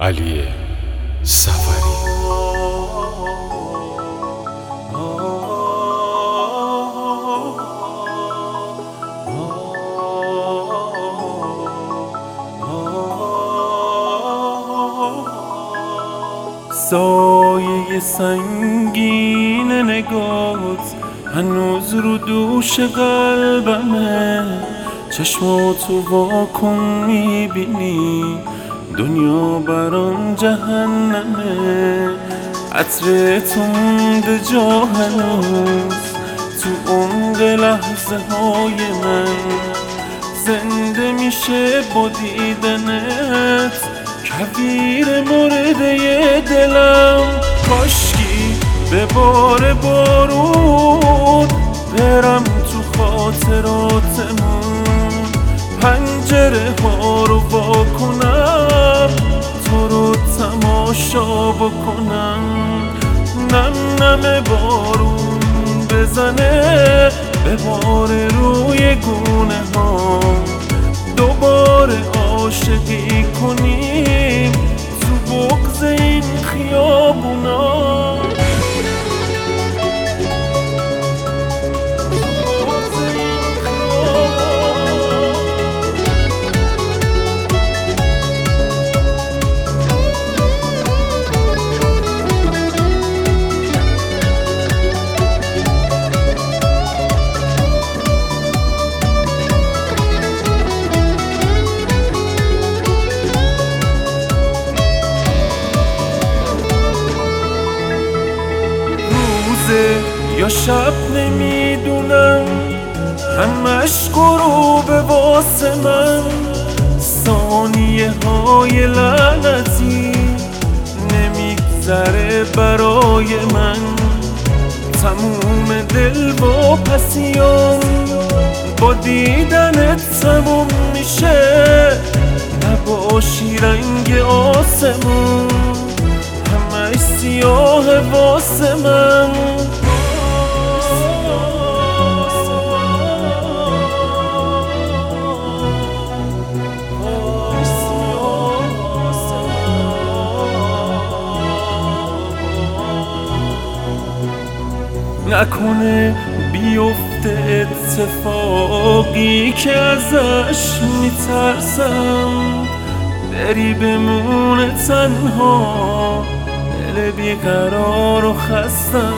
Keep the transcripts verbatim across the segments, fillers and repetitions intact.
علی صفری. سایه سنگین نگات هنوز رو دوش قلبمه. چشماتو واکن میبینی دنیا برام جهنمه. عطر تو مونده جا هنوز تو عمق لحظه های من. زنده میشه با دیدنت کویر مرده دلم. کاشکی به بار بارون برم تو خاطراتمون. پنجره ها رو وا کنم تو رو تماشا بکنم. نم نم بارون بزنه به بار روی گونه ها. دوباره عاشقی کنیم تو بغض این خیابونا. یا شب نمیدونم همش غروبه واسه من. ثانیه های لعنتی نمیگذره برای من. تموم دل و پسیام با دیدنت تموم میشه. نباشی رنگ آسمون همش سیاه واسه من. نکنه بیفته اتفاقی که ازش میترسم. بری بمونه تنها دل بیقرار و خستم.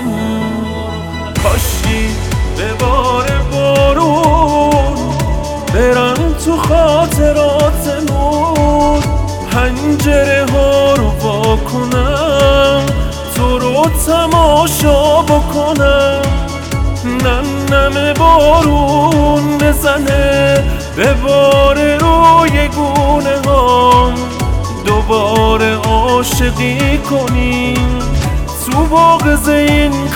کاشکی به بار بارون برم تو خاطراتمون. پنجره ها رو وا کنم تو رو تماشا بکنم. نم نم بارون بزنه به بار روی گونه هام. دوباره عاشقی کنیم تو بغض این